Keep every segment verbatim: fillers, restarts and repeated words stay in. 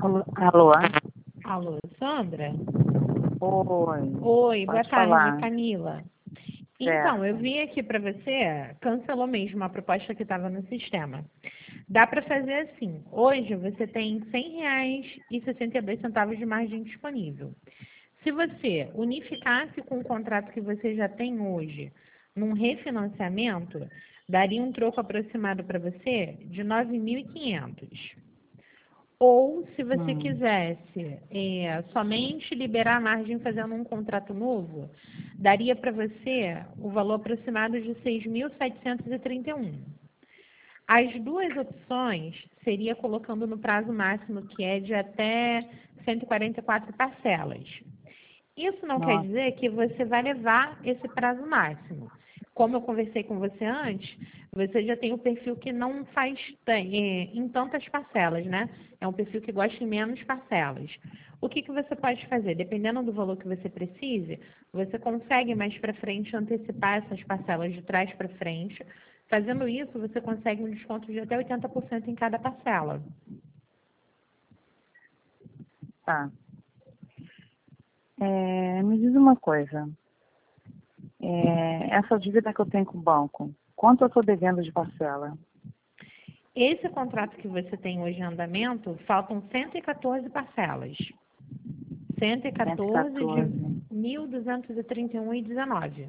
Alô? Alô? Alô, Sandra? Oi. Oi, boa Pode tarde, falar. Camila. Então, Certo. eu vim aqui para você, cancelou mesmo a proposta que estava no sistema. Dá para fazer assim, hoje você tem cem reais e sessenta e dois centavos de margem disponível. Se você unificasse com o contrato que você já tem hoje, num refinanciamento, daria um troco aproximado para você de nove mil e quinhentos. Ou, se você Hum. quisesse é, somente liberar a margem fazendo um contrato novo, daria para você o valor aproximado de seis mil setecentos e trinta e um. As duas opções seria colocando no prazo máximo, que é de até cento e quarenta e quatro parcelas. Isso não quer Nossa. dizer que você vai levar esse prazo máximo. Como eu conversei com você antes, você já tem o perfil que não faz é, em tantas parcelas, né? É um perfil que gosta em menos parcelas. O que, que você pode fazer? Dependendo do valor que você precise, você consegue mais para frente antecipar essas parcelas de trás para frente. Fazendo isso, você consegue um desconto de até oitenta por cento em cada parcela. Tá. É, me diz uma coisa. É, essa dívida que eu tenho com o banco, quanto eu estou devendo de parcela? Esse contrato que você tem hoje em andamento, faltam cento e quatorze parcelas. cento e quatorze de mil duzentos e trinta e um e dezenove.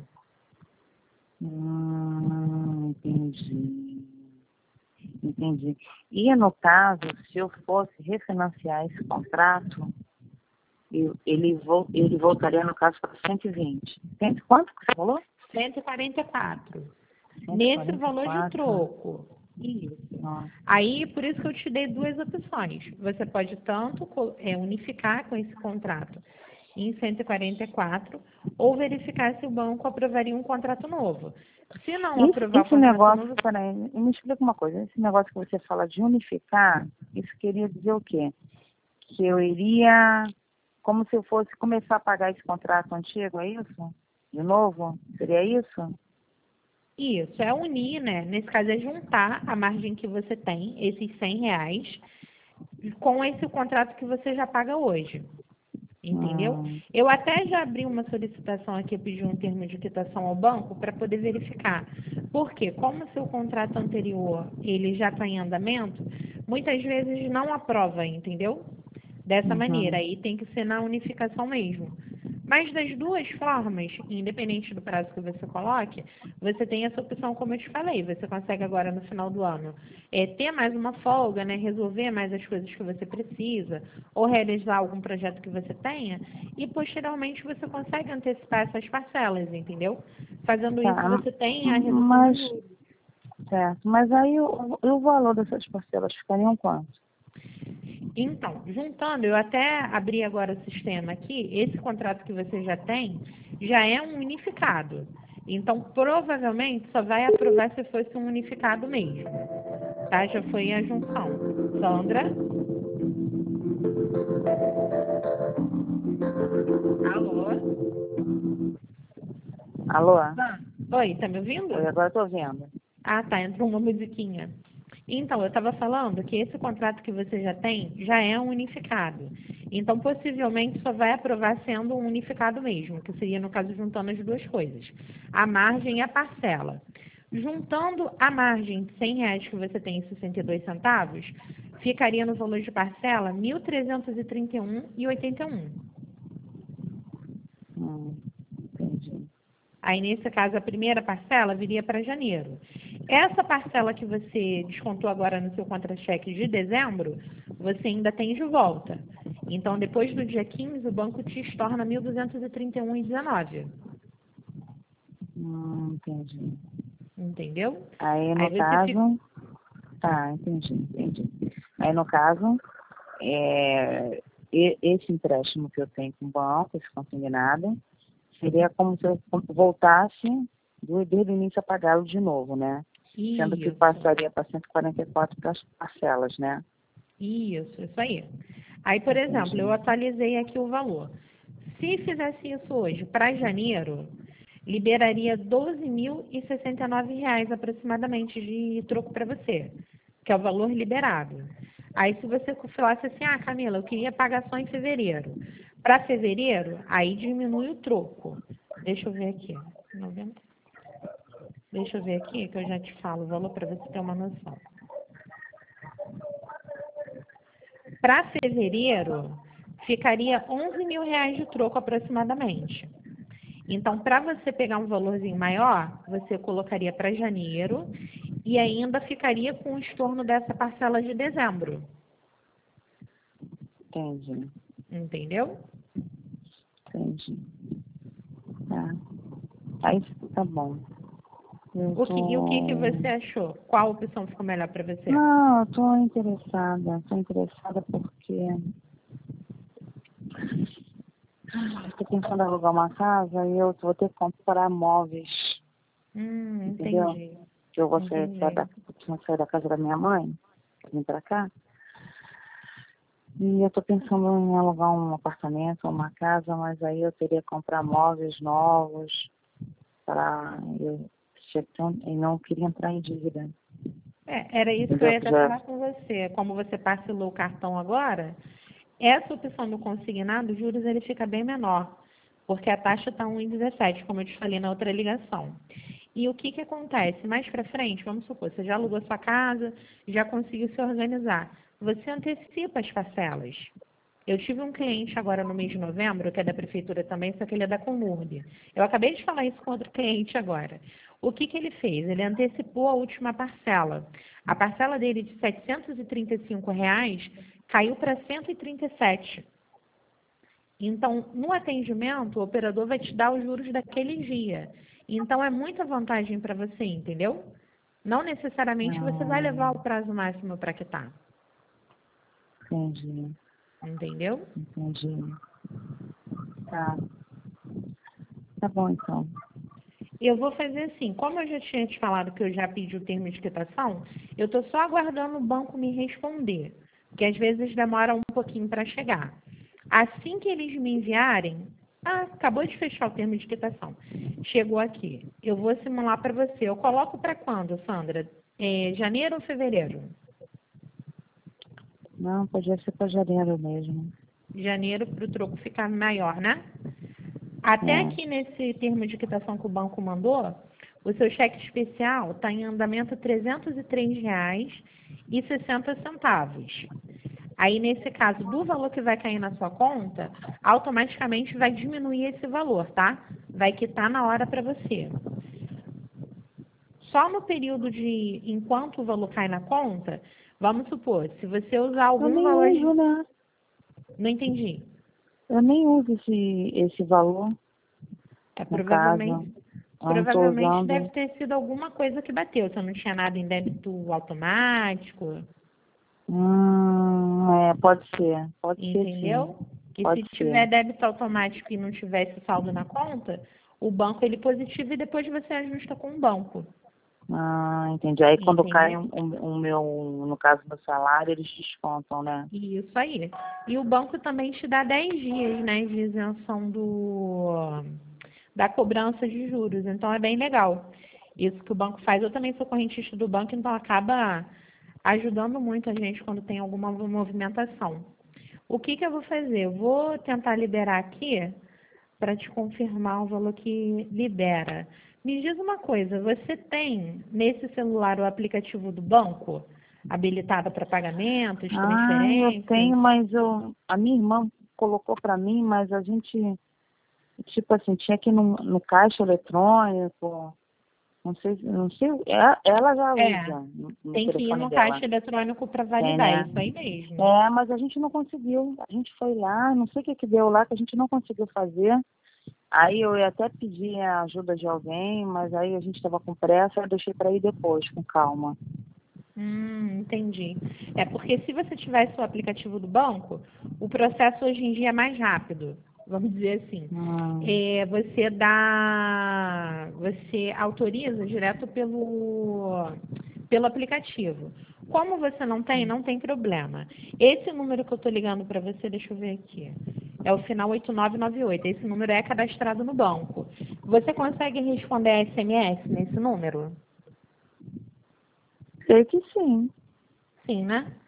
Hum, entendi. Entendi. E no caso, se eu fosse refinanciar esse contrato, eu- ele, vol- ele voltaria, no caso, para cento e vinte. Cento, quanto que você falou? cento e quarenta e quatro. cento e Nesse quarenta e valor de quatro. troco. Isso. Nossa. Aí, por isso que eu te dei duas opções. Você pode tanto co- é, unificar com esse contrato em cento e quarenta e quatro ou verificar se o banco aprovaria um contrato novo. Se não Esse, aprovar o esse contrato negócio, novo, peraí, me explica uma coisa. Esse negócio que você fala de unificar, isso queria dizer o quê? Que eu iria, como se eu fosse começar a pagar esse contrato antigo, é isso? De novo? Seria isso? isso, é unir, né? Nesse caso, é juntar a margem que você tem, esses cem reais, com esse contrato que você já paga hoje. Entendeu? Hum, Eu até já abri uma solicitação aqui, eu pedi um termo de quitação ao banco para poder verificar. Porque, como o seu contrato anterior ele já está em andamento, muitas vezes não aprova, entendeu? Dessa maneira, uhum. aí tem que ser na unificação mesmo. Mas das duas formas, independente do prazo que você coloque, você tem essa opção, como eu te falei, você consegue agora no final do ano é, ter mais uma folga, né, resolver mais as coisas que você precisa, ou realizar algum projeto que você tenha, e posteriormente você consegue antecipar essas parcelas, entendeu? Fazendo isso, Tá, você tem a redução mas, dos juros. certo, mas aí o, o valor dessas parcelas ficariam quanto? Então, juntando, eu até abri agora o sistema aqui, esse contrato que você já tem já é um unificado. Então, provavelmente só vai aprovar se fosse um unificado mesmo. Tá? Já foi a junção. Sandra? Alô? Alô? Oi, tá me ouvindo? Oi, agora eu tô vendo. Ah, tá, entrou uma musiquinha. Então, eu estava falando que esse contrato que você já tem já é um unificado. Então, possivelmente, só vai aprovar sendo um unificado mesmo, que seria, no caso, juntando as duas coisas, a margem e a parcela. Juntando a margem de cem reais que você tem em sessenta e dois centavos, ficaria no valor de parcela mil trezentos e trinta e um reais e oitenta e um. Hum, entendi. Aí, nesse caso, a primeira parcela viria para janeiro. Essa parcela que você descontou agora no seu contra-cheque de dezembro, você ainda tem de volta. Então, depois do dia quinze, o banco te estorna mil duzentos e trinta e um reais e dezenove. Hum, entendi. Entendeu? Aí, Aí no você fica... caso, tá, entendi, entendi. Aí, no caso, é, e- esse empréstimo que eu tenho com o banco, esse consignado, seria como se eu voltasse do, desde o início a pagá-lo de novo, né? Sendo que Isso, passaria para cento e quarenta e quatro das parcelas, né? isso, isso aí. Aí, por exemplo, eu Entendi. atualizei aqui o valor. Se fizesse isso hoje, para janeiro, liberaria doze mil e sessenta e nove reais aproximadamente de troco para você, que é o valor liberado. Aí se você falasse assim, ah, Camila, eu queria pagar só em fevereiro. Para fevereiro, aí diminui o troco. Deixa eu ver aqui. noventa. Deixa eu ver aqui, que eu já te falo o valor para você ter uma noção. Para fevereiro, ficaria onze mil reais de troco aproximadamente. Então, para você pegar um valorzinho maior, você colocaria para janeiro e ainda ficaria com o estorno dessa parcela de dezembro. Entendi. Entendeu? Entendi. Tá. Aí tá bom. Eu O que, e o que, que tô... você achou? Qual opção ficou melhor para você? Não, eu tô interessada. Tô interessada porque estou pensando em alugar uma casa e eu vou ter que comprar móveis, Hum, entendeu? entendi. Que eu vou sair Entendi. da, vou sair da casa da minha mãe, vim pra cá. E eu tô pensando em alugar um apartamento, uma casa, mas aí eu teria que comprar móveis novos para eu e não queria entrar em dívida. É, era isso que eu Entendeu? ia até Já, falar com você. Como você parcelou o cartão agora, essa opção do consignado, os juros ele fica bem menor, porque a taxa está um vírgula dezessete, como eu te falei na outra ligação. E o que, que acontece? Mais para frente, vamos supor, você já alugou sua casa, já conseguiu se organizar. Você antecipa as parcelas. Eu tive um cliente agora no mês de novembro, que é da prefeitura também, só que ele é da Comurb. Eu acabei de falar isso com outro cliente agora. O que, que ele fez? Ele antecipou a última parcela. A parcela dele de setecentos e trinta e cinco reais caiu para cento e trinta e sete. Então, no atendimento, o operador vai te dar os juros daquele dia. Então, é muita vantagem para você, entendeu? Não necessariamente você vai levar o prazo máximo para quitar. entendi, Entendeu? entendi. Tá. Tá bom, então. Eu vou fazer assim, como eu já tinha te falado que eu já pedi o termo de quitação, eu estou só aguardando o banco me responder, porque às vezes demora um pouquinho para chegar. Assim que eles me enviarem, ah, acabou de fechar o termo de quitação, chegou aqui, eu vou simular para você. Eu coloco para quando, Sandra? É, janeiro ou fevereiro? Não, podia ser para janeiro mesmo. Janeiro para o troco ficar maior, né? Até É. aqui nesse termo de quitação que o banco mandou, o seu cheque especial está em andamento trezentos e três reais e sessenta centavos. Aí, nesse caso, do valor que vai cair na sua conta, automaticamente vai diminuir esse valor, tá? Vai quitar na hora para você. Só no período de, enquanto o valor cai na conta, vamos supor, se você usar Eu algum nem valor de... uso, né? Não entendi. Eu nem uso esse, esse valor, É, no caso. provavelmente, Eu não estou provavelmente deve usando. ter sido alguma coisa que bateu. Você não tinha nada em débito automático, Hum, é, pode ser. Pode ser sim. entendeu? Que Pode se ser. tiver débito automático e não tivesse saldo na conta, o banco ele positivo e depois você ajusta com o banco, Ah, entendi. Aí quando cai entendeu? o um, um, um meu, no caso do salário, eles descontam, né? Isso aí. E o banco também te dá dez dias, né, de isenção do, da cobrança de juros. Então é bem legal. Isso que o banco faz. Eu também sou correntista do banco, então acaba ajudando muito a gente quando tem alguma movimentação. O que, que eu vou fazer? Eu vou tentar liberar aqui para te confirmar o valor que libera. Me diz uma coisa, você tem nesse celular o aplicativo do banco habilitado para pagamentos, Ah, eu transferências? tenho, mas eu, a minha irmã colocou para mim, mas a gente, tipo assim, tinha que ir no, no caixa eletrônico, não sei, não sei, ela, ela já É, usa no, no tem que ir telefone no dela, caixa eletrônico para tem, validar, é né? isso aí mesmo. É, mas a gente não conseguiu, a gente foi lá, não sei o que que deu lá, que a gente não conseguiu fazer. Aí eu ia até pedir a ajuda de alguém, mas aí a gente estava com pressa, eu deixei para ir depois, com calma. Hum, entendi. É porque se você tivesse o aplicativo do banco, o processo hoje em dia é mais rápido, vamos dizer assim. Hum, É, você dá, você autoriza direto pelo, pelo aplicativo. Como você não tem, não tem problema. Esse número que eu estou ligando para você, deixa eu ver aqui. É o final oito nove nove oito. Esse número é cadastrado no banco. Você consegue responder a S M S nesse número? sei que sim. Sim, né?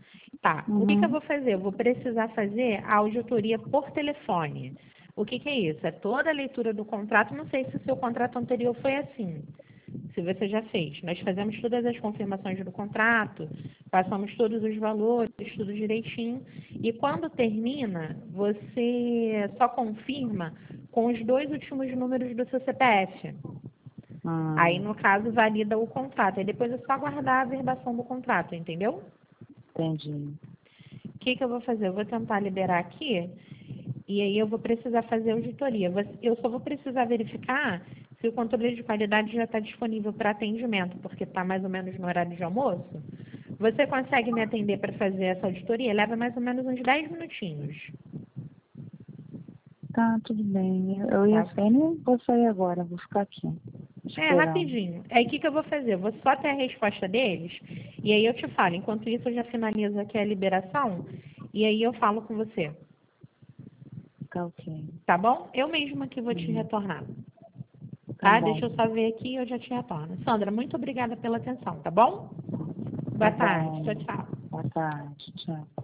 Tá. Uhum. O que, que eu vou fazer? Eu vou precisar fazer a auditoria por telefone. O que, que é isso? É toda a leitura do contrato. Não sei se o seu contrato anterior foi assim. Se você já fez. Nós fazemos todas as confirmações do contrato, passamos todos os valores, tudo direitinho. E quando termina, você só confirma com os dois últimos números do seu C P F. Hum, Aí, no caso, valida o contrato. Aí depois é só aguardar a verbação do contrato, entendeu? entendi. O que, que eu vou fazer? Eu vou tentar liberar aqui e aí eu vou precisar fazer auditoria. Eu só vou precisar verificar se o controle de qualidade já está disponível para atendimento, porque está mais ou menos no horário de almoço. Você consegue me atender para fazer essa auditoria? Leva mais ou menos uns dez minutinhos. Tá, tudo bem. Eu, eu ia Tá? sair, nem vou sair agora, vou ficar aqui. É, Esperando. rapidinho. Aí o que, que eu vou fazer? Eu vou só ter a resposta deles e aí eu te falo. Enquanto isso, eu já finalizo aqui a liberação e aí eu falo com você. Tá ok. Tá bom? Eu mesma que vou te Uhum. retornar. Tá Tá? bom. Deixa eu só ver aqui e eu já te retorno. Sandra, muito obrigada pela atenção, tá bom? Boa Tá tarde. bom. Tchau, tchau. Boa tarde. Tchau.